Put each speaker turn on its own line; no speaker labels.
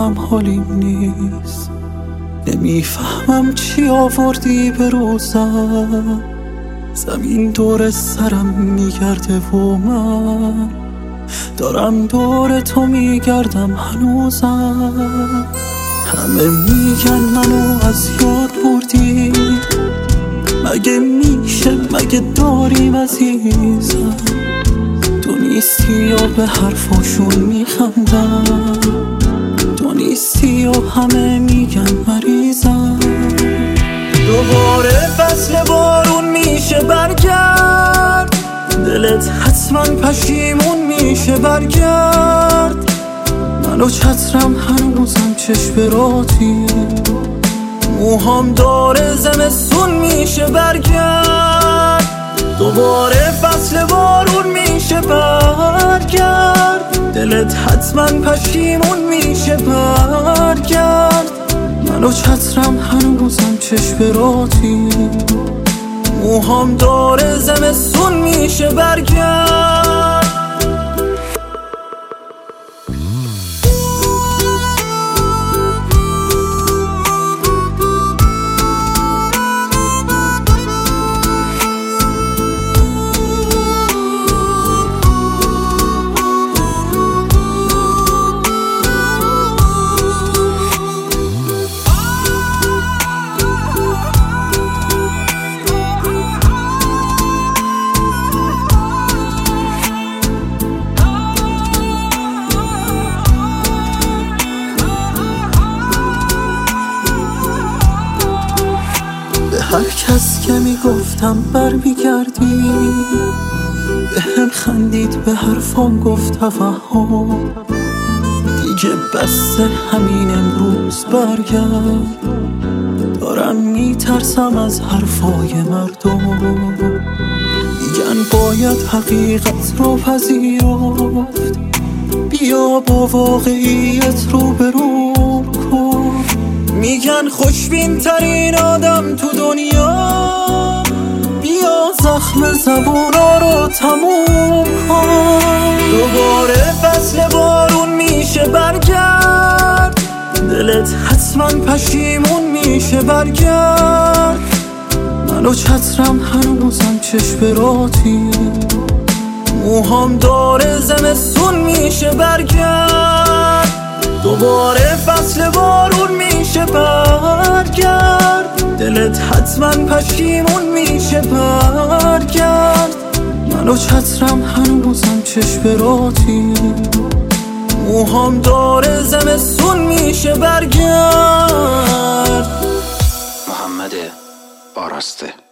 دلم حالیم نیست، نمیفهمم چی آوردی به روزم. زمین دور سرم میگرده و من دارم دور تو میگردم هنوزم. همه میگن منو از یاد بردی، مگه میشه، مگه داریم عزیزم؟ تو نیستی یا به حرفاشون میخندم، تو نیستی و همه میگن مریضم. دوباره فصل بارون میشه برگرد، دلت حتما پشیمون میشه برگرد. من و چترم هنوزم چشم راتی، موهام داره زمستون میشه برگرد. دوباره فصل بارون میشه برگرد، دلت حتما پشیمون میشه برگرد. من و چترم هنوزم چشم راتی، موهام داره زمستون میشه برگرد. هر کس که میگفتم برمیگردی، به هم خندید، به حرفام گفت تفهم. دیگه بسه همین امروز برگرد، دارم میترسم از حرفای مردم. میگن باید حقیقت رو پذیرفت، بیا با واقعیت رو برو کن. میگن خوشبین ترین آدم تو دنیا، بیا زخم زبونا رو تموم کن. دوباره فصل بارون میشه برگرد، دلت حتما پشیمون میشه برگرد. من و چترم هنوزم چشم راتی، موهام داره زمستون میشه برگرد. دوباره فصل بارون میشه برگرد، دلت حتما پشیمون میشه برگرد. من و چترم هنوزم چشم راتی، موهام داره زمستون میشه برگرد.
محمد آراسته.